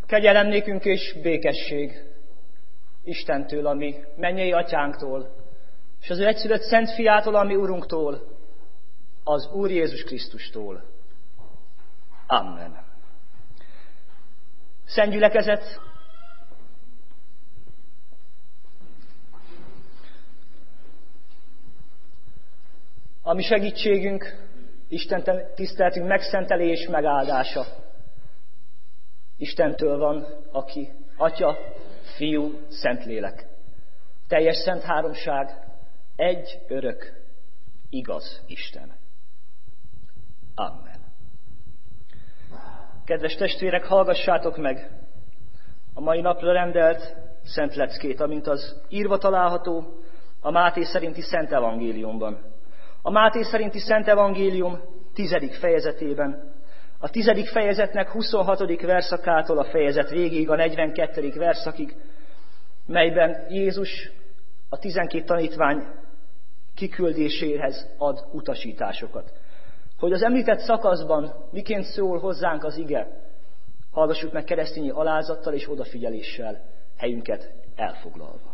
Kegyelem nékünk és békesség Istentől, ami mennyei atyánktól, és az ő egyszülött szent fiától, ami Urunktól, az Úr Jézus Krisztustól. Amen. Szent gyülekezet, a mi segítségünk, Isten tiszteletünk megszentelés és megáldása Istentől van, aki Atya, Fiú, Szentlélek. Teljes szent háromság, egy örök, igaz Isten. Amen. Kedves testvérek, hallgassátok meg a mai napra rendelt szent leckét, amint az írva található a Máté szerinti Szent Evangéliumban. A Máté szerinti Szent Evangélium 10. fejezetében, a 10. fejezetnek 26. verszakától a fejezet végéig, a 42. verszakig, melyben Jézus a 12 tanítvány kiküldéséhez ad utasításokat. Hogy az említett szakaszban miként szól hozzánk az ige, hallgassuk meg keresztényi alázattal és odafigyeléssel, helyünket elfoglalva.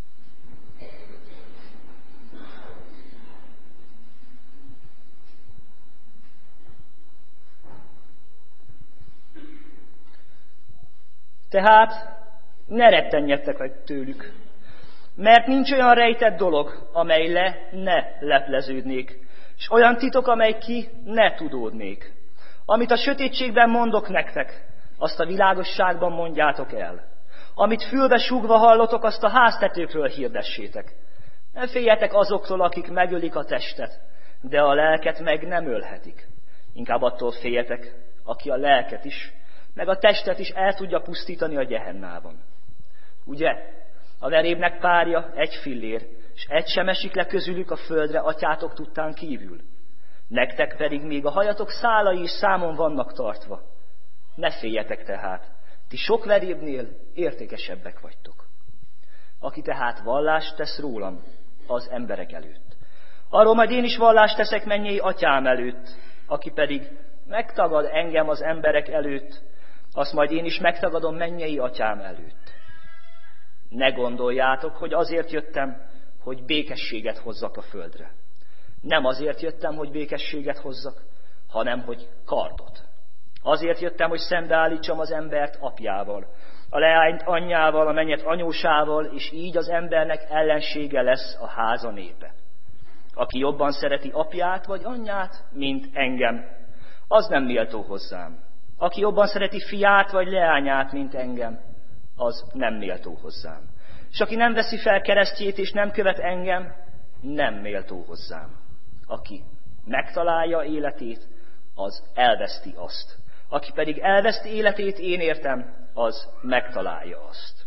Tehát ne rettenjetek meg tőlük, mert nincs olyan rejtett dolog, amely ne lepleződnék, és olyan titok, amely ki ne tudódnék. Amit a sötétségben mondok nektek, azt a világosságban mondjátok el. Amit fülbe súgva hallotok, azt a háztetőkről hirdessétek. Ne féljetek azoktól, akik megölik a testet, de a lelket meg nem ölhetik. Inkább attól féljetek, aki a lelket is, meg a testet is el tudja pusztítani a gyehennában. Ugye? A verébnek párja egy fillér, és egy sem esik le közülük a földre atyátok tudtán kívül. Nektek pedig még a hajatok szálai is számon vannak tartva. Ne féljetek tehát, ti sok verébnél értékesebbek vagytok. Aki tehát vallást tesz rólam az emberek előtt. Arról majd én is vallást teszek mennyei atyám előtt, aki pedig megtagad engem az emberek előtt, azt majd én is megtagadom mennyei atyám előtt. Ne gondoljátok, hogy azért jöttem, hogy békességet hozzak a földre. Nem azért jöttem, hogy békességet hozzak, hanem hogy kardot. Azért jöttem, hogy szembeállítsam az embert apjával, a leányt anyjával, a mennyet anyósával, és így az embernek ellensége lesz a háza népe. Aki jobban szereti apját vagy anyját, mint engem, az nem méltó hozzám. Aki jobban szereti fiát vagy leányát, mint engem, az nem méltó hozzám. És aki nem veszi fel keresztjét és nem követ engem, nem méltó hozzám. Aki megtalálja életét, az elveszti azt. Aki pedig elveszti életét, én értem, az megtalálja azt.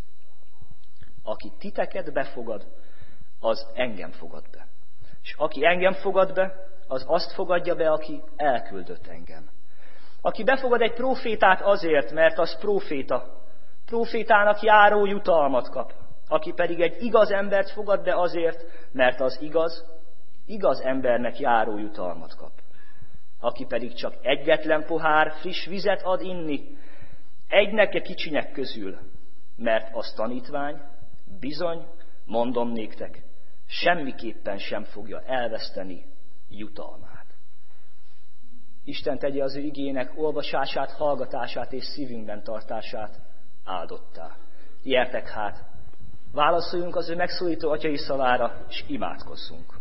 Aki titeket befogad, az engem fogad be. És aki engem fogad be, az azt fogadja be, aki elküldött engem. Aki befogad egy prófétát azért, mert az prófétának járó jutalmat kap. Aki pedig egy igaz embert fogad be azért, mert az igaz embernek járó jutalmat kap. Aki pedig csak egyetlen pohár friss vizet ad inni, egynek a kicsinyek közül, mert az tanítvány, bizony, mondom néktek, semmiképpen sem fogja elveszteni jutalmát. Isten tegye az ő igének olvasását, hallgatását és szívünkben tartását áldottá. Gyertek hát, válaszoljunk az ő megszólító atyai szavára, és imádkozzunk.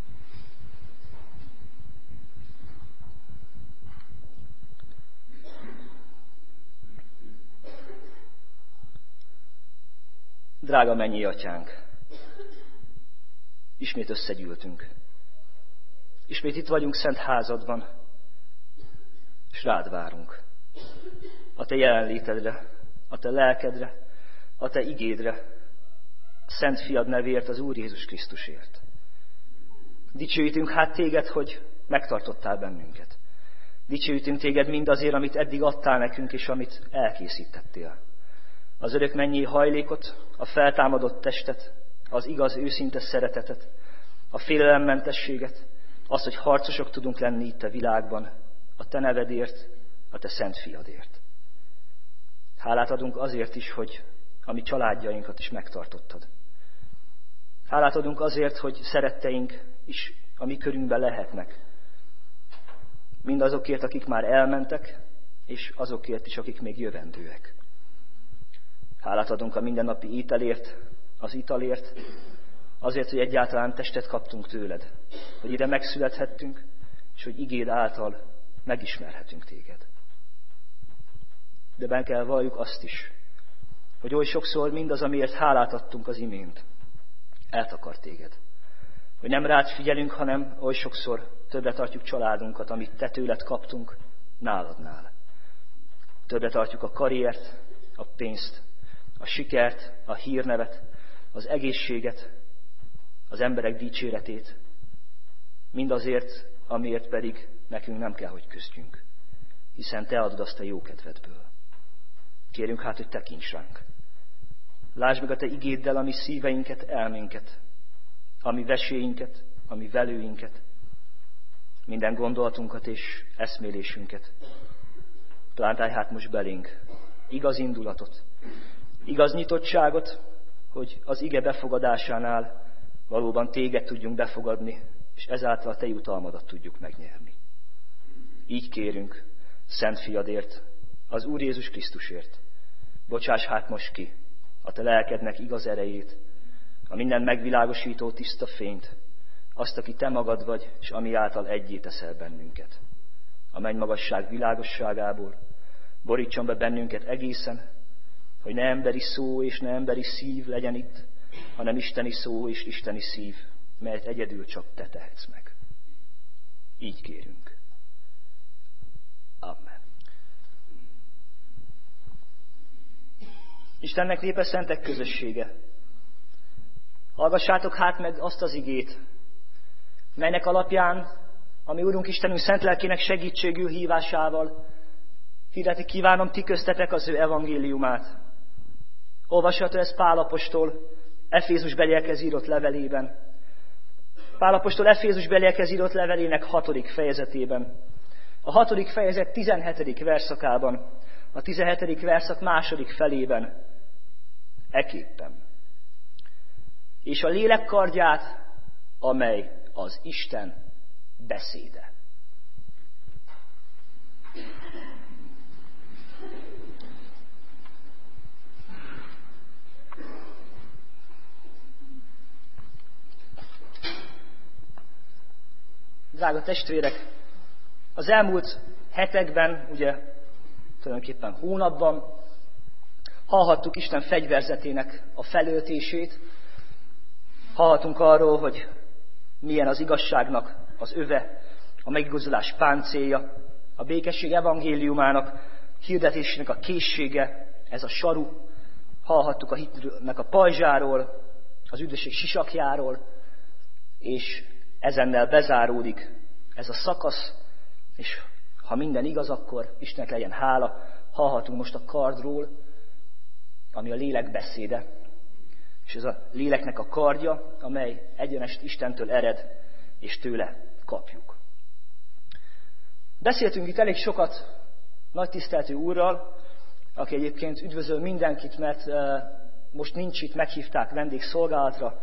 Drága mennyei atyánk, ismét összegyűltünk. Ismét itt vagyunk szent házadban, és rád várunk. A te jelenlétedre, a te lelkedre, a te igédre, a szent fiad nevéért, az Úr Jézus Krisztusért. Dicsőítünk hát téged, hogy megtartottál bennünket. Dicsőítünk téged mindazért, amit eddig adtál nekünk, és amit elkészítettél. Az örök mennyei hajlékot, a feltámadott testet, az igaz őszinte szeretetet, a félelemmentességet, azt, hogy harcosok tudunk lenni itt a világban, a te nevedért, a te szent fiadért. Hálát adunk azért is, hogy a mi családjainkat is megtartottad. Hálát adunk azért, hogy szeretteink is a mi körünkben lehetnek. Mindazokért, akik már elmentek, és azokért is, akik még jövendőek. Hálát adunk a mindennapi ételért, az italért, azért, hogy egyáltalán testet kaptunk tőled, hogy ide megszülethettünk, és hogy igéd által megismerhetünk téged. De benne kell valljuk azt is, hogy oly sokszor mindaz, amiért hálát adtunk az imént, eltakar téged. Hogy nem rád figyelünk, hanem oly sokszor többre tartjuk családunkat, amit te tőled kaptunk, náladnál. Többre tartjuk a karriert, a pénzt, a sikert, a hírnevet, az egészséget, az emberek dicséretét, mindazért, amiért pedig nekünk nem kell, hogy küzdjünk, hiszen te adod azt a jókedvedből. Kérünk hát, hogy tekints ránk. Lásd meg a te igéddel a mi szíveinket, elménket, a mi veséinket, a mi velőinket, minden gondolatunkat és eszmélésünket. Plántálj hát most belénk igaz indulatot, igaz nyitottságot, hogy az ige befogadásánál valóban téged tudjunk befogadni, és ezáltal a te jutalmadat tudjuk megnyerni. Így kérünk, Szent Fiadért, az Úr Jézus Krisztusért. Bocsáss hát most ki a te lelkednek igaz erejét, a minden megvilágosító tiszta fényt, azt, aki te magad vagy, és ami által egyé teszel bennünket. A mennymagasság világosságából borítson be bennünket egészen, hogy ne emberi szó és ne emberi szív legyen itt, hanem isteni szó és isteni szív, melyet egyedül csak te tehetsz meg. Így kérünk. Amen. Istennek népe, szentek közössége. Hallgassátok hát meg azt az igét, melynek alapján, ami Úrunk Istenünk szent lelkének segítségül hívásával hirdetni kívánom ti köztetek az ő evangéliumát. Olvasható ez Pál apostol Efézusbeliekhez írott levelében. Pál apostol Efézusbeliekhez írott levelének 6. fejezetében. A 6. fejezet 17. verszakában, a 17. verszak 2. felében eképpen. És a lélek kardját, amely az Isten beszéde. Drága testvérek, az elmúlt hetekben, ugye tulajdonképpen hónapban hallhattuk Isten fegyverzetének a felöltését, hallhatunk arról, hogy milyen az igazságnak az öve, a megigazulás páncélja, a békesség evangéliumának, hirdetésének a készsége, ez a saru. Hallhattuk a hitnek a pajzsáról, az üdvösség sisakjáról, és ezennel bezáródik ez a szakasz, és ha minden igaz, akkor Istennek legyen hála, hallhatunk most a kardról, ami a lélek beszéde. És ez a léleknek a kardja, amely egyenest Istentől ered, és tőle kapjuk. Beszéltünk itt elég sokat nagy tiszteltű úrral, aki egyébként üdvözöl mindenkit, mert most nincs itt, meghívták vendégszolgálatra,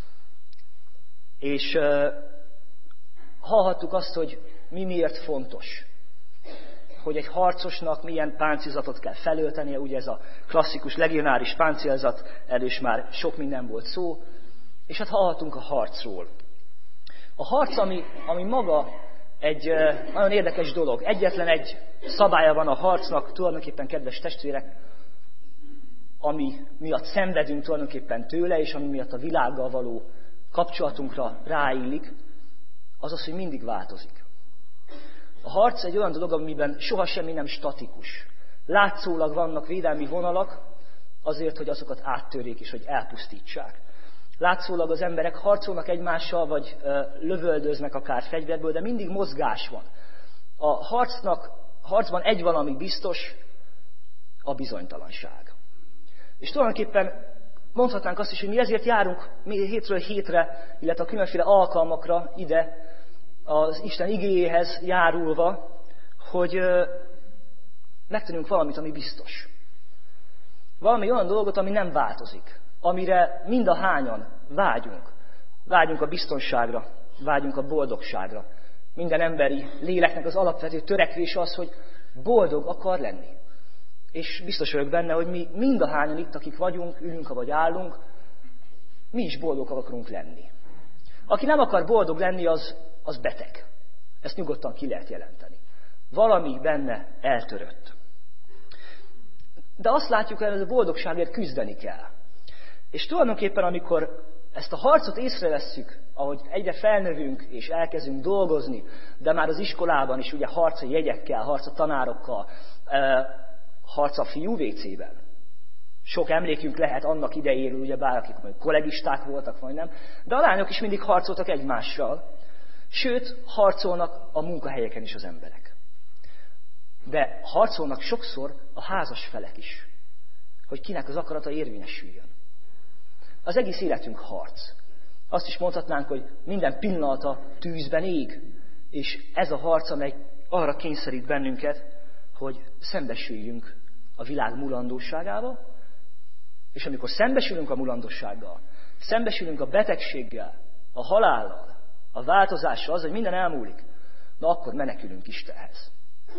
és hallhattuk azt, hogy mi miért fontos, hogy egy harcosnak milyen páncélzatot kell felöltenie, ugye ez a klasszikus legionáris páncélzat, erről is már sok minden volt szó, és hát hallhatunk a harcról. A harc, ami maga egy nagyon érdekes dolog. Egyetlen egy szabálya van a harcnak, tulajdonképpen, kedves testvérek, ami miatt szenvedünk tulajdonképpen tőle, és ami miatt a világgal való kapcsolatunkra ráillik, az az, hogy mindig változik. A harc egy olyan dolog, amiben soha semmi nem statikus. Látszólag vannak védelmi vonalak azért, hogy azokat áttörjék és hogy elpusztítsák. Látszólag az emberek harcolnak egymással, vagy lövöldöznek akár fegyverből, de mindig mozgás van. A harcban egy valami biztos, a bizonytalanság. És tulajdonképpen mondhatnánk azt is, hogy mi ezért járunk hétről hétre, illetve a különféle alkalmakra ide, az Isten igéjéhez járulva, hogy megtanulunk valamit, ami biztos. Valami olyan dolgot, ami nem változik, amire mind a hányan vágyunk. Vágyunk a biztonságra, vágyunk a boldogságra. Minden emberi léleknek az alapvető törekvése az, hogy boldog akar lenni. És biztos vagyok benne, hogy mi mind a hányan itt, akik vagyunk, ülünk, vagy állunk, mi is boldogok akarunk lenni. Aki nem akar boldog lenni, az beteg. Ezt nyugodtan ki lehet jelenteni. Valami benne eltörött. De azt látjuk, hogy ez a boldogságért küzdeni kell. És tulajdonképpen, amikor ezt a harcot észrevesszük, ahogy egyre felnövünk és elkezdünk dolgozni, de már az iskolában is ugye harc a jegyekkel, harc a tanárokkal, harc a fiú WC-ben. Sok emlékünk lehet annak idejéről, ugye bár akik kollegisták voltak, vagy nem, de a lányok is mindig harcoltak egymással. Sőt, harcolnak a munkahelyeken is az emberek. De harcolnak sokszor a házas felek is, hogy kinek az akarata érvényesüljön. Az egész életünk harc. Azt is mondhatnánk, hogy minden pillanata tűzben ég, és ez a harc, amely arra kényszerít bennünket, hogy szembesüljünk a világ mulandóságával, és amikor szembesülünk a mulandósággal, szembesülünk a betegséggel, a halállal, a változással, az, hogy minden elmúlik, na akkor menekülünk Istenhez.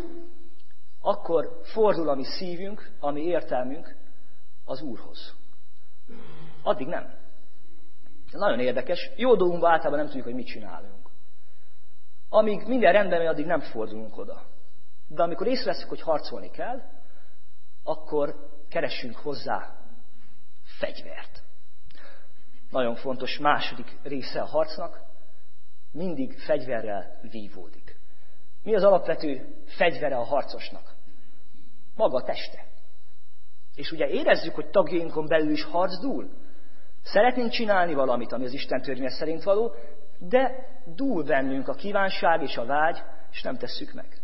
Akkor fordul a mi szívünk, a mi értelmünk az Úrhoz. Addig nem. Nagyon érdekes. Jó dolgunkban általában nem tudjuk, hogy mit csinálunk. Amíg minden rendben van, addig nem fordulunk oda. De amikor észreveszünk, hogy harcolni kell, akkor keressünk hozzá fegyvert. Nagyon fontos második része a harcnak, mindig fegyverrel vívódik. Mi az alapvető fegyvere a harcosnak? Maga a teste. És ugye érezzük, hogy tagjainkon belül is harc dúl. Szeretnénk csinálni valamit, ami az Isten törvénye szerint való, de dúl bennünk a kívánság és a vágy, és nem tesszük meg.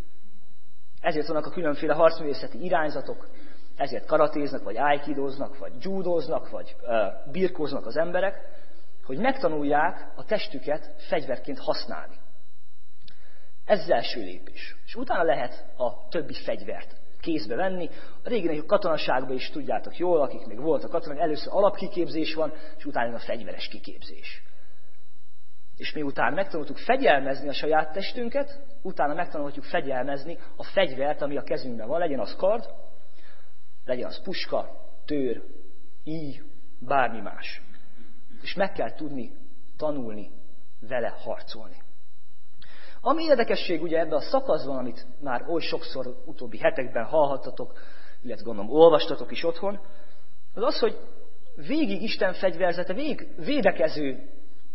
Ezért vannak a különféle harcművészeti irányzatok, ezért karatéznak, vagy aikidóznak, vagy judóznak, vagy birkóznak az emberek, hogy megtanulják a testüket fegyverként használni. Ez az első lépés. És utána lehet a többi fegyvert kézbe venni. A régi katonaságban is tudjátok jól, akik még voltak katonák, először alapkiképzés van, és utána a fegyveres kiképzés. És miután megtanultuk fegyelmezni a saját testünket, utána megtanulhatjuk fegyelmezni a fegyvert, ami a kezünkben van, legyen az kard, legyen az puska, tőr, íj, bármi más. És meg kell tudni tanulni vele harcolni. Ami érdekesség ugye ebben a szakaszban, amit már oly sokszor utóbbi hetekben hallhattatok, illetve gondolom olvastatok is otthon, az az, hogy végig Isten fegyverzete, végig védekező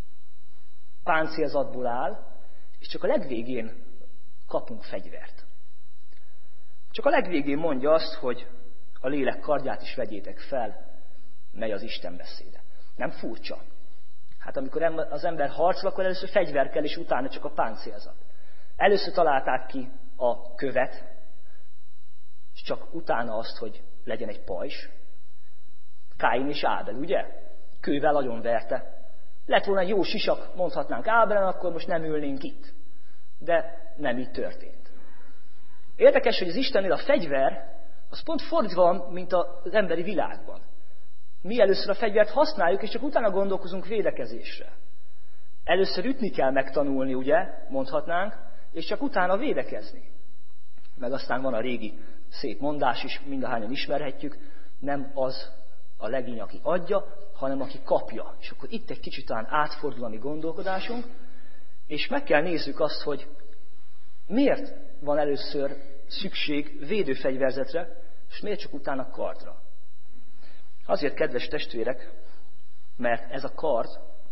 páncélzatból áll, és csak a legvégén kapunk fegyvert. Csak a legvégén mondja azt, hogy a lélek kardját is vegyétek fel, mely az Isten beszéde. Nem furcsa? Hát amikor az ember harcol, akkor először fegyver kell, és utána csak a páncélzat. Először találták ki a követ, és csak utána azt, hogy legyen egy pajzs. Káin és Ábel, ugye? Kővel agyon verte. Lett volna egy jó sisak, mondhatnánk Ábelen, akkor most nem ülnénk itt. De nem így történt. Érdekes, hogy az Istennél a fegyver, az pont fordítva van, mint az emberi világban. Mi először a fegyvert használjuk, és csak utána gondolkozunk védekezésre. Először ütni kell megtanulni, ugye, mondhatnánk, és csak utána védekezni. Meg aztán van a régi szép mondás is, mindahányan ismerhetjük, nem az a legény, aki adja, hanem aki kapja. És akkor itt egy kicsit talán átfordul a mi gondolkodásunk, és meg kell nézzük azt, hogy miért van először szükség védőfegyverzetre, és miért csak utána kardra. Azért, kedves testvérek, mert ez a kard,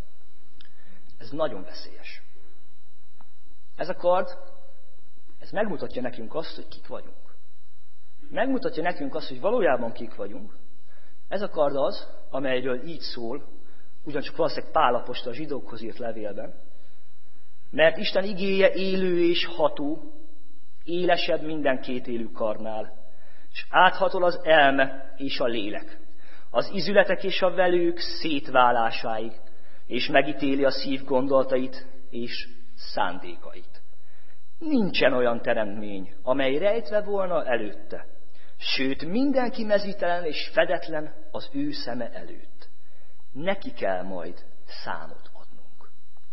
ez nagyon veszélyes. Ez a kard, ez megmutatja nekünk azt, hogy kik vagyunk. Megmutatja nekünk azt, hogy valójában kik vagyunk. Ez a kard az, amelyről így szól, ugyancsak valószínűleg Pál apostol a zsidókhoz írt levélben, mert Isten igéje élő és ható, élesebb minden kétélű karnál, és áthatol az elme és a lélek, az izületek és a velők szétválásáig, és megítéli a szív gondolatait és szándékait. Nincsen olyan teremtmény, amely rejtve volna előtte, Sőt, mindenki mezítelen és fedetlen az ő szeme előtt. Neki kell majd számot adnunk.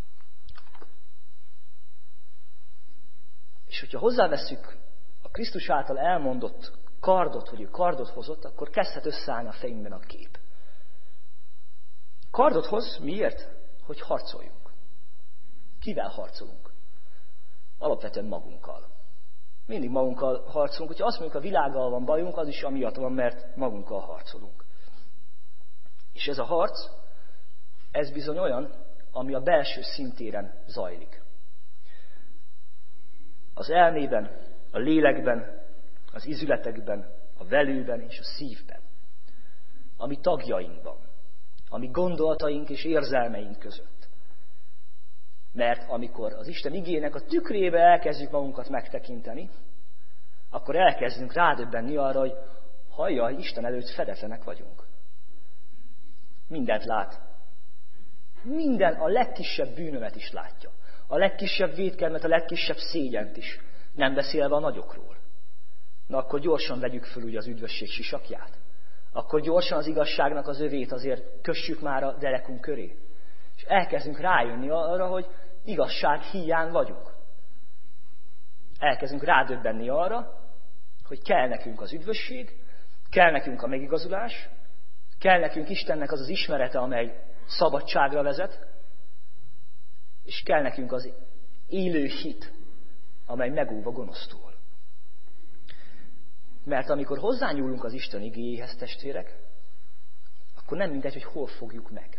És hogyha hozzávesszük a Krisztus által elmondott kardot, hogy ő kardot hozott, akkor kezdhet összeállni a fejünkben a kép. Kardot hoz miért? Hogy harcoljunk. Kivel harcolunk? Alapvetően magunkkal. Mindig magunkkal harcolunk. Hogyha azt mondjuk, a világgal van bajunk, az is amiatt van, mert magunkkal harcolunk. És ez a harc, ez bizony olyan, ami a belső szintéren zajlik. Az elmében, a lélekben, az izületekben, a velőben és a szívben. Ami tagjainkban, ami gondolataink és érzelmeink között. Mert amikor az Isten igének a tükrébe elkezdjük magunkat megtekinteni, akkor elkezdünk rádöbbenni arra, hogy hallja, Isten előtt fedetlenek vagyunk. Mindent lát. Minden, a legkisebb bűnömet is látja. A legkisebb vétkelmet, a legkisebb szégyent is. Nem beszélve a nagyokról. Na akkor gyorsan vegyük föl ugye az üdvösség sisakját. Akkor gyorsan az igazságnak az övét azért kössük már a derekunk köré. És elkezdünk rájönni arra, hogy igazság híján vagyunk. Elkezdünk rádöbbenni arra, hogy kell nekünk az üdvösség, kell nekünk a megigazulás, kell nekünk Istennek az az ismerete, amely szabadságra vezet, és kell nekünk az élő hit, amely megóv a gonosztól. Mert amikor hozzányúlunk az Isten igéjéhez, testvérek, akkor nem mindegy, hogy hol fogjuk meg.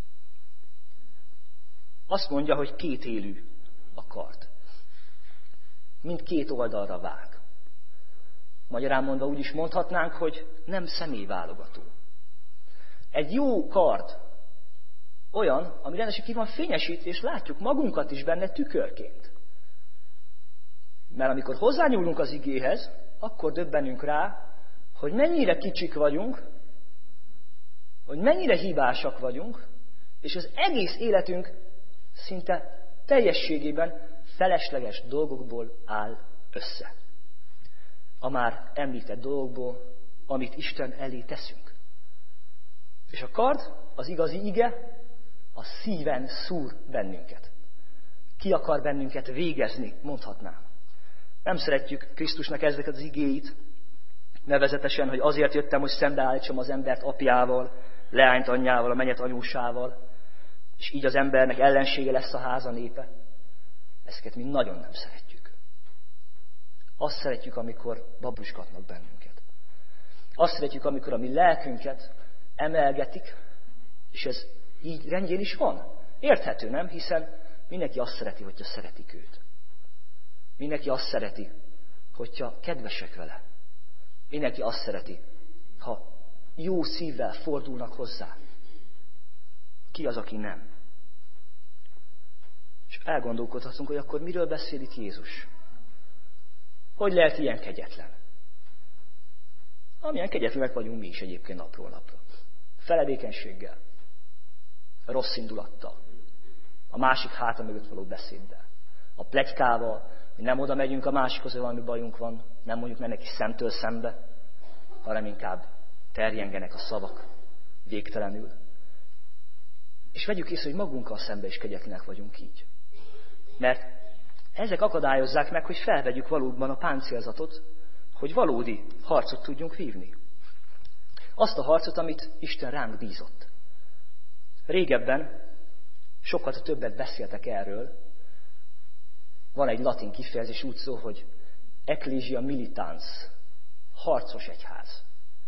Azt mondja, hogy kétélű a kard. Mindkét oldalra vág. Magyarán mondva úgy is mondhatnánk, hogy nem személyválogató. Egy jó kard olyan, ami rendesen ki van fényesítve, és látjuk magunkat is benne tükörként. Mert amikor hozzányúlunk az igéhez, akkor döbbenünk rá, hogy mennyire kicsik vagyunk, hogy mennyire hibásak vagyunk, és az egész életünk szinte teljességében felesleges dolgokból áll össze. A már említett dolgokból, amit Isten elé teszünk. És a kard, az igazi ige, a szíven szúr bennünket. Ki akar bennünket végezni, mondhatnám. Nem szeretjük Krisztusnak ezeket az igéit, nevezetesen, hogy azért jöttem, hogy szembeállítsam az embert apjával, leányt anyjával, a mennyet anyósával, és így az embernek ellensége lesz a háza népe. Ezeket mi nagyon nem szeretjük. Azt szeretjük, amikor babusgatnak bennünket. Azt szeretjük, amikor a mi lelkünket emelgetik, és ez így rendjén is van. Érthető, nem? Hiszen mindenki azt szereti, hogyha szeretik őt. Mindenki azt szereti, hogyha kedvesek vele. Mindenki azt szereti, ha jó szívvel fordulnak hozzá. Ki az, aki nem? És elgondolkodhatunk, hogy akkor miről beszél itt Jézus? Hogy lehet ilyen kegyetlen? Amilyen kegyetlenek vagyunk mi is egyébként napról napra. Feledékenységgel, rossz indulattal, a másik háta mögött való beszéddel, a pletykával, hogy nem oda megyünk a másikhoz, hogy valami bajunk van, nem mondjuk meg neki szemtől szembe, hanem inkább terjengenek a szavak végtelenül. És vegyük észre, hogy magunkkal szembe is kegyetlenek vagyunk így. Mert ezek akadályozzák meg, hogy felvegyük valóban a páncélzatot, hogy valódi harcot tudjunk vívni. Azt a harcot, amit Isten ránk bízott. Régebben sokkal többet beszéltek erről. Van egy latin kifejezés, úgy szól, hogy ecclesia militans, harcos egyház.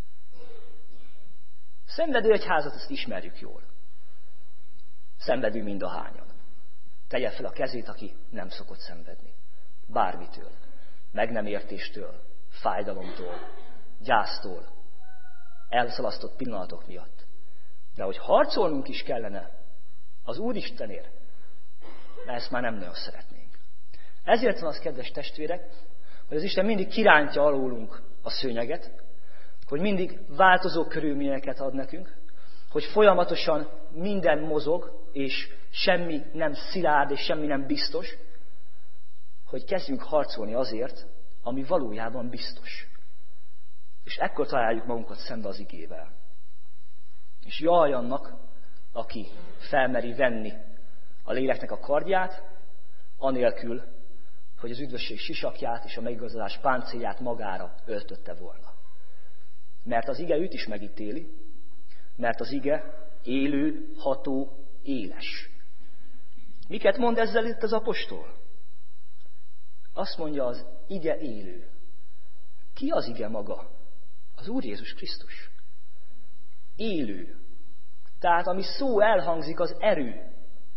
Szenvedő egyházat, ezt ismerjük jól. Szenvedő mindahányan. Tegye fel a kezét, aki nem szokott szenvedni. Bármitől. Meg nem értéstől, fájdalomtól, gyásztól, elszalasztott pillanatok miatt. De hogy harcolnunk is kellene az Úristenért, ezt már nem nagyon szeretnénk. Ezért van az, kedves testvérek, hogy az Isten mindig kirántja alólunk a szőnyeget, hogy mindig változó körülményeket ad nekünk, hogy folyamatosan minden mozog, és semmi nem szilárd, és semmi nem biztos, hogy kezdjünk harcolni azért, ami valójában biztos. És ekkor találjuk magunkat szembe az igével. És jaj annak, aki felmeri venni a léleknek a kardját, anélkül, hogy az üdvösség sisakját és a megigazolás páncélját magára öltötte volna. Mert az ige őt is megítéli, mert az ige élő, ható, éles. Miket mond ezzel itt az apostol? Azt mondja, az ige élő. Ki az ige maga? Az Úr Jézus Krisztus. Élő. Tehát ami szó elhangzik, az erő.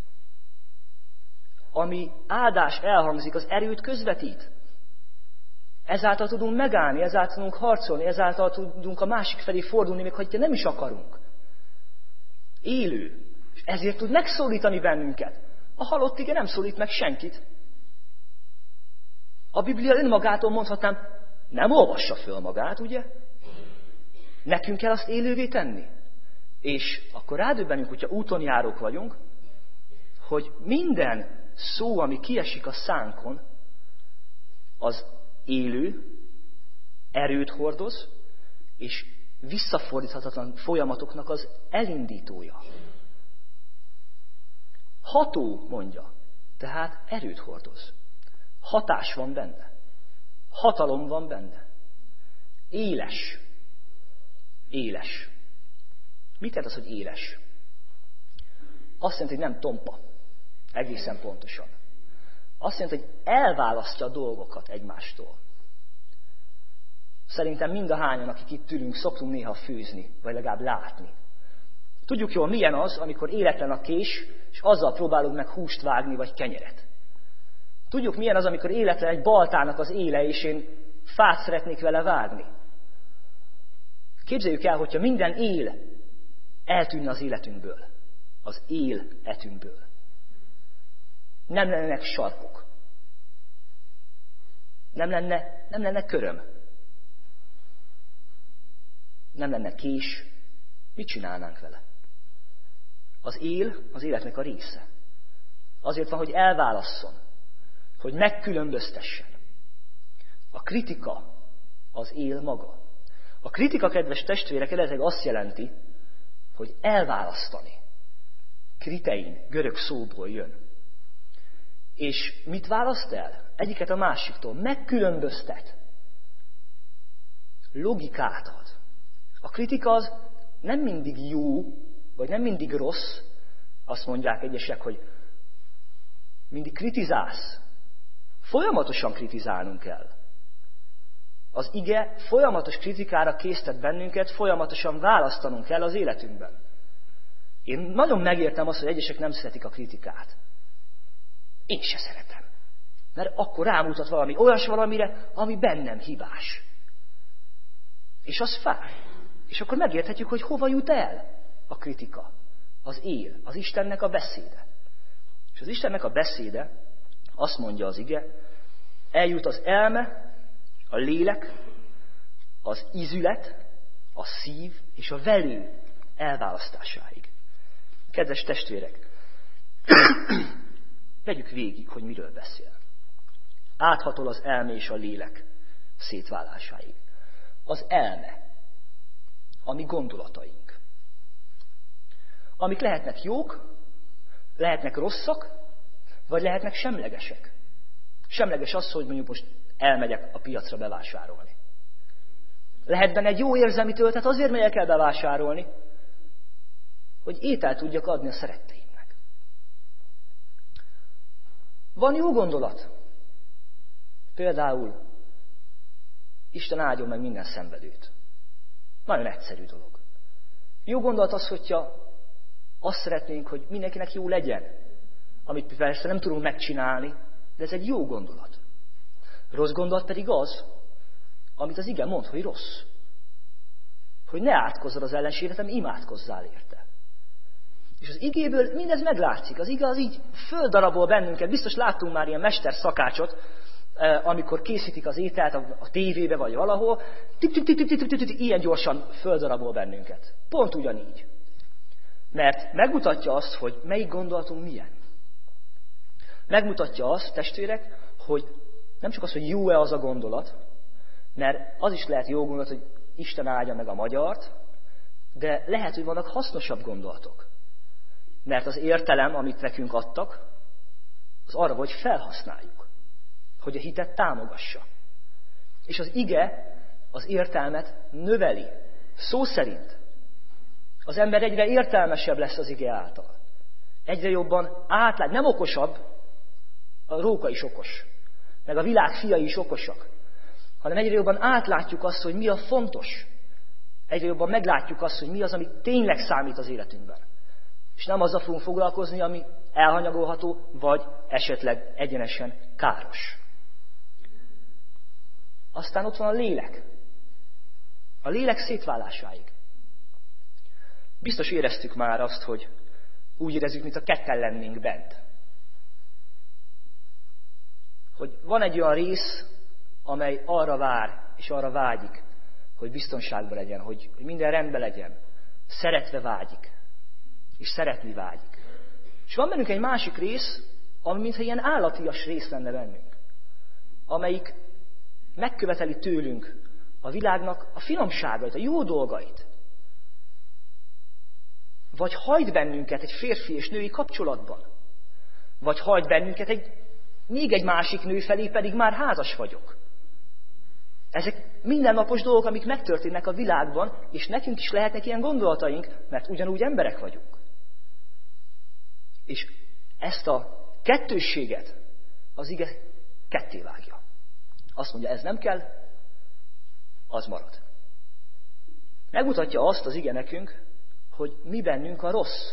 Ami áldás elhangzik, az erőt közvetít. Ezáltal tudunk megállni, ezáltal tudunk harcolni, ezáltal tudunk a másik felé fordulni, még ha nem is akarunk. Élő. És ezért tud megszólítani bennünket. A halott ige nem szólít meg senkit. A Biblia önmagától mondhatnám, nem olvassa föl magát, ugye? Nekünk kell azt élővé tenni. És akkor rádöbbenünk, hogyha úton járók vagyunk, hogy minden szó, ami kiesik a szánkon, az élő, erőt hordoz, és visszafordíthatatlan folyamatoknak az elindítója. Ható, mondja, tehát erőt hordoz. Hatás van benne. Hatalom van benne. Éles. Éles. Mit jelent az, hogy éles? Azt jelenti, hogy nem tompa. Egészen pontosan. Azt jelenti, hogy elválasztja a dolgokat egymástól. Szerintem mind a hányan, akik itt ülünk, szoktunk néha főzni, vagy legalább látni. Tudjuk jól, milyen az, amikor életlen a kés, és azzal próbálunk meg húst vágni, vagy kenyeret. Tudjuk, milyen az, amikor életlen egy baltának az éle, és én fát szeretnék vele vágni. Képzeljük el, hogyha minden él eltűnne az életünkből. Az életünkből. Nem lennének sarkok. Nem lenne köröm. Nem lenne kés. Mit csinálnánk vele? Az él az életnek a része. Azért van, hogy elválasszon. Hogy megkülönböztessen. A kritika az él maga. A kritika, kedves testvérek, eredetileg azt jelenti, hogy elválasztani. Kritein, görög szóból jön. És mit választ el? Egyiket a másiktól. Megkülönböztet. Logikát ad. A kritika az nem mindig jó, vagy nem mindig rossz. Azt mondják egyesek, hogy mindig kritizálsz. Folyamatosan kritizálnunk kell. Az ige folyamatos kritikára késztet bennünket, folyamatosan választanunk kell az életünkben. Én nagyon megértem azt, hogy egyesek nem szeretik a kritikát. Én se szeretem. Mert akkor rámutat valami olyas valamire, ami bennem hibás. És az fáj. És akkor megérthetjük, hogy hova jut el a kritika. Az él, az Istennek a beszéde. És az Istennek a beszéde, azt mondja az ige, eljut az elme, a lélek, az ízület, a szív és a velő elválasztásáig. Kedves testvérek, vegyük végig, hogy miről beszél. Áthatol az elme és a lélek szétválásáig. Az elme, a mi gondolataink. Amik lehetnek jók, lehetnek rosszak, vagy lehetnek semlegesek. Semleges az, hogy mondjuk most elmegyek a piacra bevásárolni. Lehet benne egy jó érzelmi töltet, azért megyek el bevásárolni, hogy ételt tudjak adni a szeretteimnek. Van jó gondolat. Például, Isten áldjon meg minden szenvedőt. Nagyon egyszerű dolog. Jó gondolat az, hogyha azt szeretnénk, hogy mindenkinek jó legyen, amit persze nem tudunk megcsinálni, de ez egy jó gondolat. Rossz gondolat pedig az, amit az ige mond, hogy rossz. Hogy ne átkozzad az ellenséget, hanem imádkozzál érte. És az igéből mindez meglátszik. Az ige az így földarabol bennünket. Biztos láttunk már ilyen mesterszakácsot, amikor készítik az ételt a tévébe vagy valahol, ilyen gyorsan földarabol bennünket. Pont ugyanígy. Mert megmutatja azt, hogy melyik gondolatunk milyen. Megmutatja azt, testvérek, hogy nem csak az, hogy jó-e az a gondolat, mert az is lehet jó gondolat, hogy Isten áldja meg a magyart, de lehet, hogy vannak hasznosabb gondolatok. Mert az értelem, amit nekünk adtak, az arra, hogy felhasználjuk, hogy a hitet támogassa. És az ige az értelmet növeli. Szó szerint. Az ember egyre értelmesebb lesz az ige által. Egyre jobban átlát, nem okosabb, a róka is okos, meg a világ fiai is okosak, hanem egyre jobban átlátjuk azt, hogy mi a fontos. Egyre jobban meglátjuk azt, hogy mi az, ami tényleg számít az életünkben. És nem azzal fogunk foglalkozni, ami elhanyagolható, vagy esetleg egyenesen káros. Aztán ott van a lélek. A lélek szétválásáig. Biztos éreztük már azt, hogy úgy érezzük, mint a ketten lennénk bent. Hogy van egy olyan rész, amely arra vár, és arra vágyik, hogy biztonságban legyen, hogy minden rendben legyen. Szeretve vágyik. És szeretni vágyik. És van bennünk egy másik rész, ami mintha ilyen állatias rész lenne bennünk. Amelyik megköveteli tőlünk a világnak a finomságait, a jó dolgait. Vagy hajt bennünket egy férfi és női kapcsolatban. Vagy hajt bennünket még egy másik nő felé, pedig már házas vagyok. Ezek mindennapos dolgok, amik megtörténnek a világban, és nekünk is lehetnek ilyen gondolataink, mert ugyanúgy emberek vagyunk. És ezt a kettősséget az ige ketté vágja. Azt mondja, ez nem kell, az marad. Megmutatja azt az ige nekünk, hogy mi bennünk a rossz.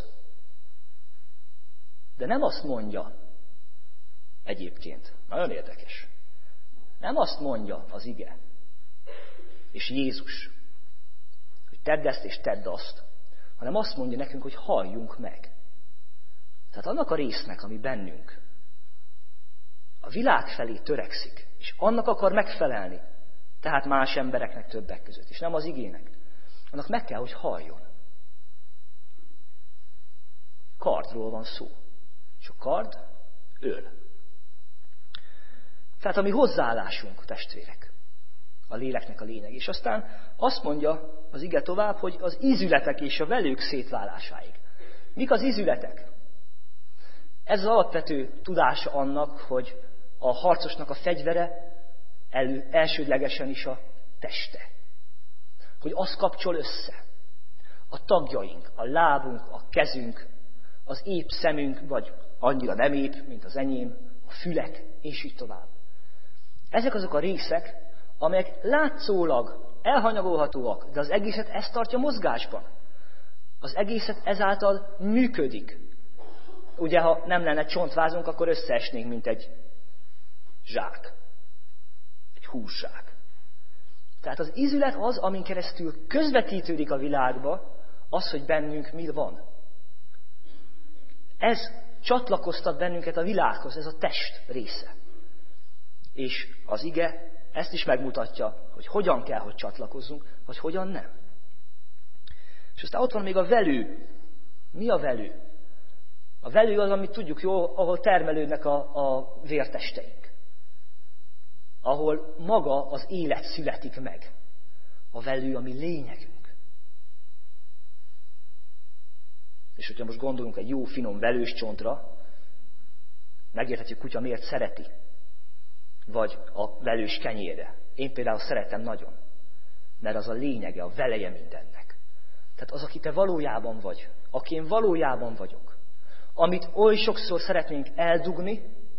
De nem azt mondja egyébként. Nagyon érdekes. Nem azt mondja az ige, és Jézus, hogy tedd ezt és tedd azt, hanem azt mondja nekünk, hogy halljunk meg. Tehát annak a résznek, ami bennünk a világ felé törekszik, és annak akar megfelelni, tehát más embereknek többek között, és nem az igének, annak meg kell, hogy halljon. Kardról van szó. És a kard öl. Tehát a mi hozzáállásunk, testvérek, a léleknek a lényeg. És aztán azt mondja az ige tovább, hogy az ízületek és a velők szétválásáig. Mik az ízületek? Ez az alapvető tudása annak, hogy a harcosnak a fegyvere elsődlegesen is a teste. Hogy az kapcsol össze. A tagjaink, a lábunk, a kezünk, az épp szemünk, vagy annyira nem épp, mint az enyém, a fülek, és így tovább. Ezek azok a részek, amelyek látszólag elhanyagolhatóak, de az egészet ez tartja mozgásban. Az egészet ezáltal működik. Ugye, ha nem lenne csontvázunk, akkor összeesnénk, mint egy zsák. Egy húszsák. Tehát az ízület az, amin keresztül közvetítődik a világba, az, hogy bennünk mi van. Ez csatlakoztat bennünket a világhoz, ez a test része. És az ige ezt is megmutatja, hogy hogyan kell, hogy csatlakozzunk, vagy hogyan nem. És aztán ott van még a velő. Mi a velő? A velő az, amit tudjuk jól, ahol termelődnek a vértesteink. Ahol maga az élet születik meg. A velő a mi lényegünk. És hogyha most gondolunk egy jó, finom velős csontra, megérthetjük, kutya miért szereti. Vagy a velős kenyérre. Én például szeretem nagyon. Mert az a lényege, a veleje mindennek. Tehát az, aki te valójában vagy, aki én valójában vagyok, amit oly sokszor szeretnénk eldugni,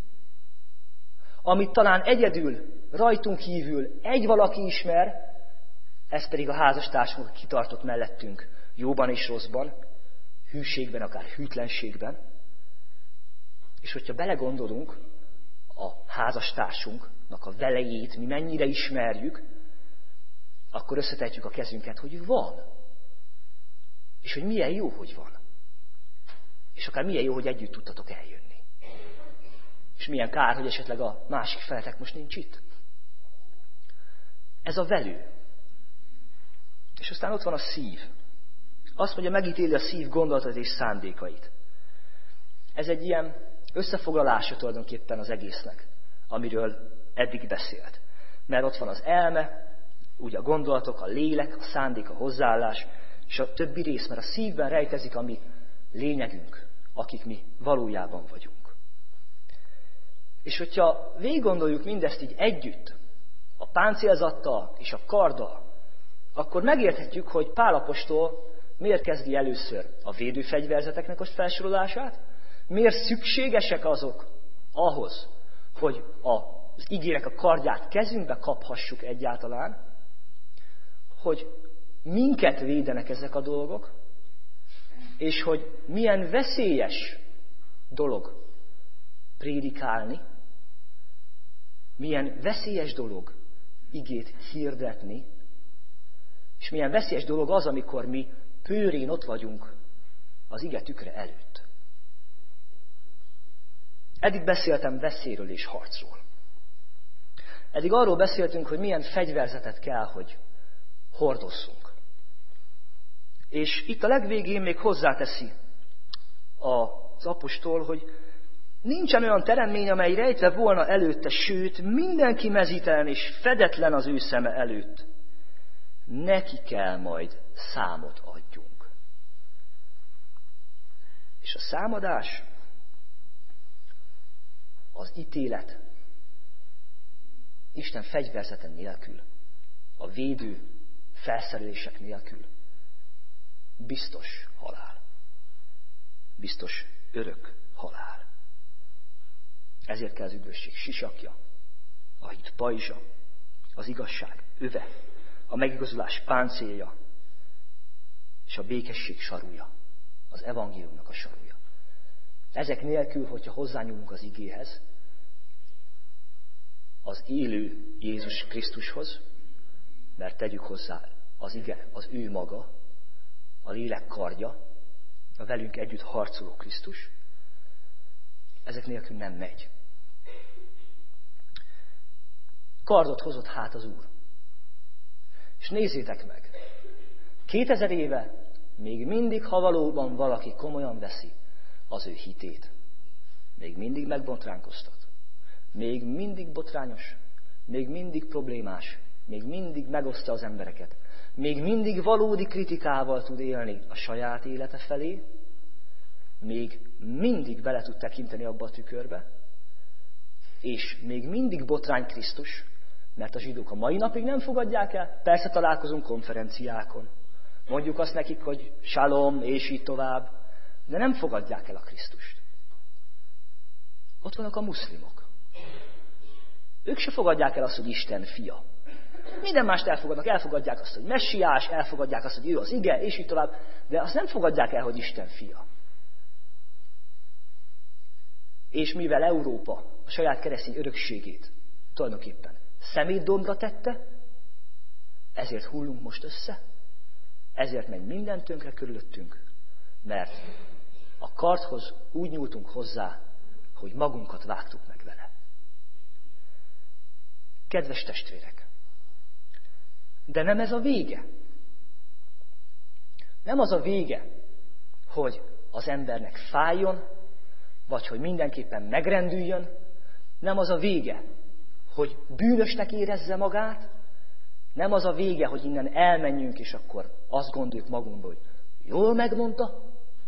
amit talán egyedül, rajtunk kívül egy valaki ismer, ez pedig a házastársunk kitartott mellettünk, jóban és rosszban, hűségben, akár hűtlenségben. És hogyha belegondolunk, a házastársunknak a velejét mi mennyire ismerjük, akkor összetetjük a kezünket, hogy van. És hogy milyen jó, hogy van. És akár milyen jó, hogy együtt tudtatok eljönni. És milyen kár, hogy esetleg a másik feletek most nincs itt. Ez a velő. És aztán ott van a szív. Azt mondja, megítéli a szív gondolatait és szándékait. Ez egy ilyen összefoglalása tulajdonképpen az egésznek, amiről eddig beszélt. Mert ott van az elme, Úgy a gondolatok, a lélek, a szándék, a hozzáállás, és a többi rész, mert a szívben rejtezik a mi lényegünk, akik mi valójában vagyunk. És hogyha végig gondoljuk mindezt így együtt, a páncélzattal és a karddal, akkor megérthetjük, hogy Pál apostol miért kezdi először a védőfegyverzeteknek a felsorolását, miért szükségesek azok ahhoz, hogy az igének a kardját kezünkbe kaphassuk egyáltalán, hogy minket védenek ezek a dolgok, és hogy milyen veszélyes dolog prédikálni, milyen veszélyes dolog igét hirdetni, és milyen veszélyes dolog az, amikor mi pőrén ott vagyunk az ige tükre előtt. Eddig beszéltem veszélyről és harcról. Eddig arról beszéltünk, hogy milyen fegyverzetet kell, hogy hordozzunk. És itt a legvégén még hozzáteszi az apostol, hogy nincsen olyan teremmény, amely rejtve volna előtte, sőt, mindenki mezítelen és fedetlen az ő szeme előtt. Neki kell majd számot adjunk. És a számadás, az ítélet Isten fegyverzete nélkül, a védő felszerelések nélkül biztos halál. Biztos örök halál. Ezért kell az üdvösség sisakja, a hit pajzsa, az igazság öve, a megigazulás páncélja, és a békesség sarúja, az evangéliumnak a sarúja. Ezek nélkül, hogyha hozzányúlunk az igéhez, az élő Jézus Krisztushoz, mert tegyük hozzá az ige, az ő maga, a lélek kardja, a velünk együtt harcoló Krisztus, ezek nélkül nem megy. Kardot hozott hát az Úr. És nézzétek meg, 2000 éve még mindig, ha valóban valaki komolyan veszi az ő hitét, még mindig megbotránkoztat, még mindig botrányos, még mindig problémás, még mindig megosztja az embereket, még mindig valódi kritikával tud élni a saját élete felé, még mindig bele tud tekinteni abba a tükörbe, és még mindig botrány Krisztus, mert a zsidók a mai napig nem fogadják el. Persze találkozunk konferenciákon. Mondjuk azt nekik, hogy salom, és így tovább, de nem fogadják el a Krisztust. Ott vannak a muszlimok. Ők se fogadják el azt, hogy Isten fia. Minden mást elfogadnak, elfogadják azt, hogy messiás, elfogadják azt, hogy ő az ige, és így tovább, de azt nem fogadják el, hogy Isten fia. És mivel Európa a saját keresztény örökségét tulajdonképpen szemétdombra tette, ezért hullunk most össze, ezért megy minden tönkre körülöttünk, mert a kardhoz úgy nyúltunk hozzá, hogy magunkat vágtuk meg vele. Kedves testvérek, de nem ez a vége. Nem az a vége, hogy az embernek fájjon, vagy hogy mindenképpen megrendüljön, nem az a vége, hogy bűnösnek érezze magát, nem az a vége, hogy innen elmenjünk, és akkor azt gondoljuk magunkból, hogy jól megmondta,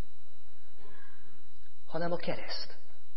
hanem a kereszt.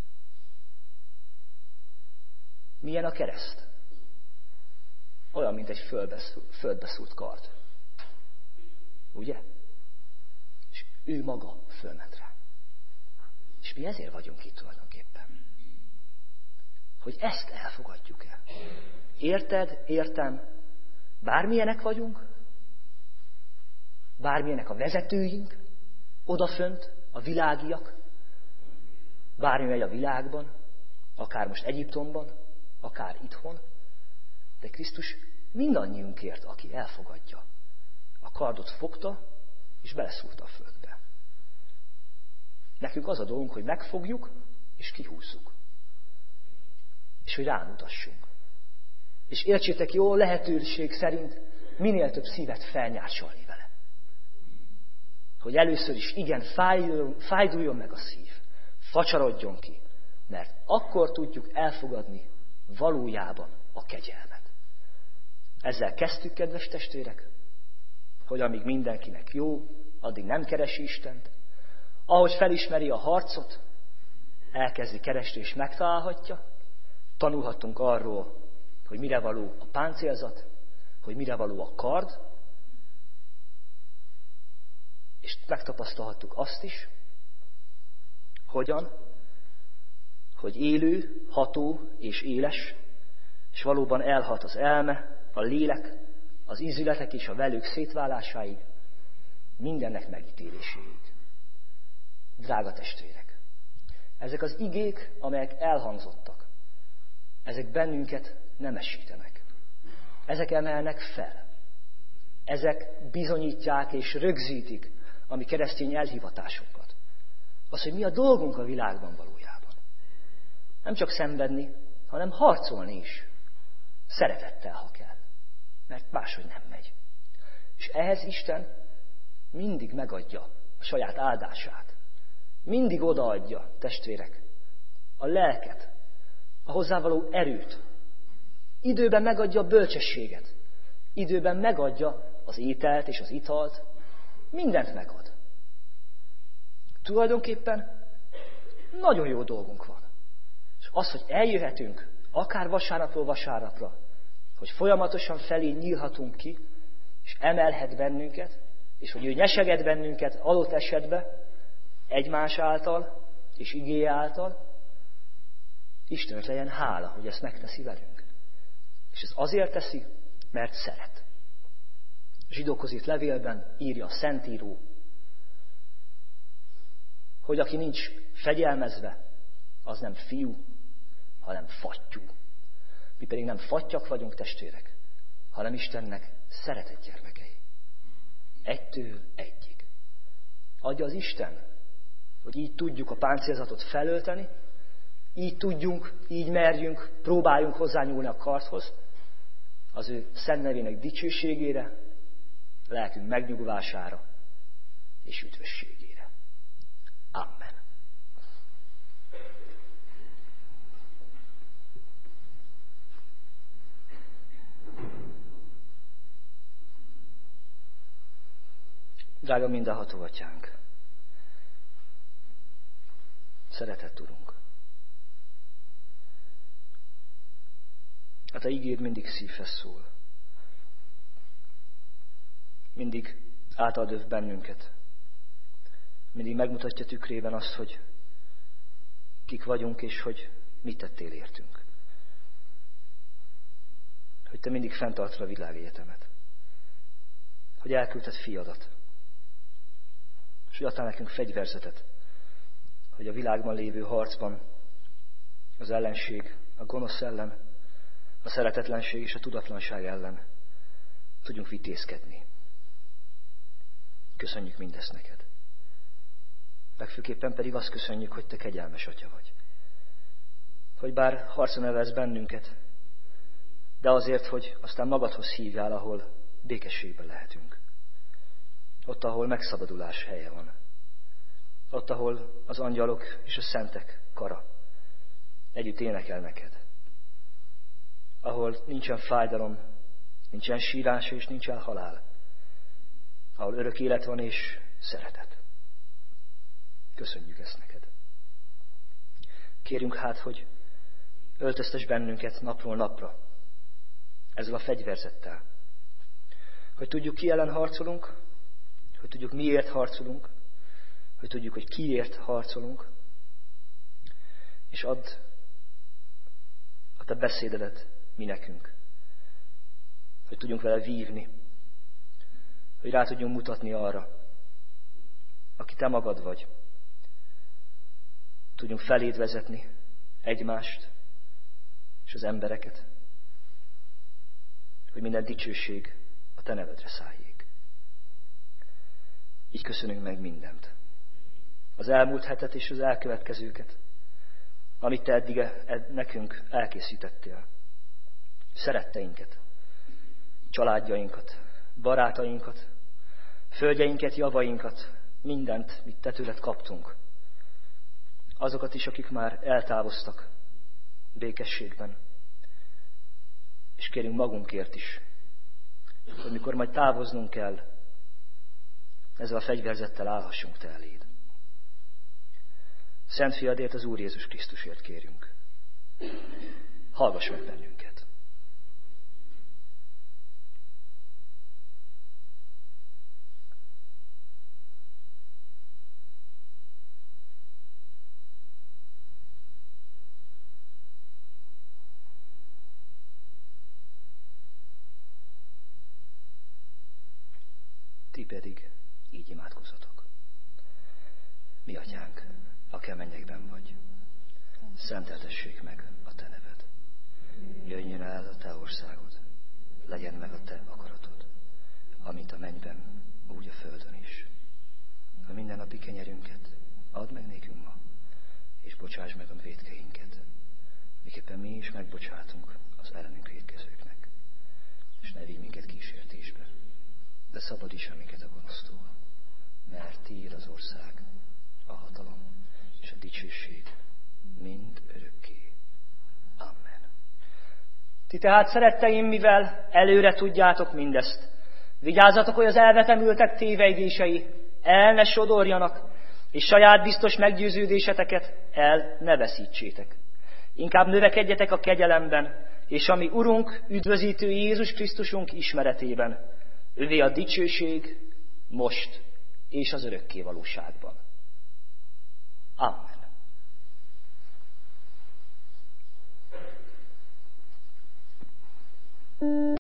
Milyen a kereszt? Olyan, mint egy földbeszúrt kard. Ugye? És ő maga fölment rá. És mi ezért vagyunk itt tulajdonképpen. Hogy ezt elfogadjuk el. Érted? Értem? Bármilyenek vagyunk, bármilyenek a vezetőink, odafönt, a világiak, bármi megy a világban, akár most Egyiptomban, akár itthon, de Krisztus mindannyiunkért, aki elfogadja. A kardot fogta, és beleszúrta a földbe. Nekünk az a dolgunk, hogy megfogjuk, és kihúzzuk. És hogy rámutassunk. És értsétek jól, lehetőség szerint minél több szívet felnyársalni vele. Hogy először is igen, fájduljon meg a szív. Facsarodjon ki. Mert akkor tudjuk elfogadni valójában a kegyelmet. Ezzel kezdtük, kedves testvérek, hogy amíg mindenkinek jó, addig nem keresi Istent. Ahogy felismeri a harcot, elkezdi keresni és megtalálhatja. Tanulhattunk arról, hogy mire való a páncélzat, hogy mire való a kard, és megtapasztalhattuk azt is, hogyan, hogy élő, ható és éles, és valóban elhat az elme, a lélek, az ízületek és a velők szétválásáig, mindennek megítéléséig. Drága testvérek, ezek az igék, amelyek elhangzottak, ezek bennünket nemesítenek. Ezek emelnek fel. Ezek bizonyítják és rögzítik a mi keresztény elhivatásunkat. Az, hogy mi a dolgunk a világban valójában. Nem csak szenvedni, hanem harcolni is. Szeretettel, ha kell. Mert máshogy nem megy. És ehhez Isten mindig megadja a saját áldását. Mindig odaadja, testvérek, a lelket, a hozzávaló erőt. Időben megadja a bölcsességet. Időben megadja az ételt és az italt. Mindent megad. Tulajdonképpen nagyon jó dolgunk van. És az, hogy eljöhetünk, akár vasárnapról vasárnapra, hogy folyamatosan felé nyílhatunk ki, és emelhet bennünket, és hogy ő nyeseget bennünket adott esetben, egymás által és igéje által, Istennek legyen hála, hogy ezt megteszi velünk. És ez azért teszi, mert szeret. A zsidókhoz írt levélben írja a Szentíró, hogy aki nincs fegyelmezve, az nem fiú, hanem fattyú. Mi pedig nem fattyak vagyunk, testvérek, hanem Istennek szeretett gyermekei. Egytől egyig. Adja az Isten, hogy így tudjuk a páncélzatot felölteni, így tudjunk, így merjünk, próbáljunk hozzányúlni a kardhoz, az ő szent nevének dicsőségére, lelkünk megnyugvására és üdvösségére. Amen. Drága mindenható Atyánk, szeretett Urunk, a Te ígéd mindig szívhez szól. Mindig átadöv bennünket. Mindig megmutatja tükrében azt, hogy kik vagyunk, és hogy mit tettél értünk. Hogy Te mindig fenntartod a világegyetemet. Hogy elküldted fiadat. És hogy adtál nekünk fegyverzetet, hogy a világban lévő harcban az ellenség, a gonosz ellen, a szeretetlenség és a tudatlanság ellen tudjunk vitézkedni. Köszönjük mindezt neked. Legfőképpen pedig azt köszönjük, hogy Te kegyelmes Atya vagy. Hogy bár harcra nevelsz bennünket, de azért, hogy aztán magadhoz hívjál, ahol békességben lehetünk. Ott, ahol megszabadulás helye van. Ott, ahol az angyalok és a szentek kara együtt énekel neked. Ahol nincsen fájdalom, nincsen sírás és nincsen halál. Ahol örök élet van és szeretet. Köszönjük ezt neked. Kérünk hát, hogy öltöztes bennünket napról napra ezzel a fegyverzettel. Hogy tudjuk, ki ellen harcolunk, hogy tudjuk, miért harcolunk, hogy tudjuk, hogy kiért harcolunk, és add a Te beszédedet mi nekünk, hogy tudjunk vele vívni, hogy rá tudjunk mutatni arra, aki Te magad vagy. Tudjunk feléd vezetni egymást és az embereket, hogy minden dicsőség a Te nevedre szálljék. Így köszönünk meg mindent. Az elmúlt hetet és az elkövetkezőket, amit Te eddig nekünk elkészítettél. Szeretteinket, családjainkat, barátainkat, földjeinket, javainkat, mindent, mit Te tőled kaptunk. Azokat is, akik már eltávoztak békességben. És kérünk magunkért is, amikor majd távoznunk kell, ezzel a fegyverzettel állhassunk te eléd. Szent Fiadért, az Úr Jézus Krisztusért kérünk. Hallgass meg bennünket. Ti pedig így imádkozzatok. Mi atyánk, aki a mennyekben vagy, szenteltessék meg a te neved. Jöjjön el a te országod, legyen meg a te akaratod, amint a mennyben, úgy a földön is. A mindennapi kenyerünket add meg nékünk ma, és bocsáss meg a vétkeinket, miképpen mi is megbocsátunk az ellenünk vétkezőknek. És ne vigy minket kísértésbe, de szabadíts el minket a gonosztól, mert tiéd az ország, a hatalom és a dicsőség mind örökké. Amen. Ti tehát, szeretteim, mivel előre tudjátok mindezt, vigyázzatok, hogy az elvetemültek tévejgései el ne sodorjanak, és saját biztos meggyőződéseteket el ne veszítsétek. Inkább növekedjetek a kegyelemben, és a mi Urunk, üdvözítő Jézus Krisztusunk ismeretében. Övé a dicsőség most és az örökké valóságban. Amen.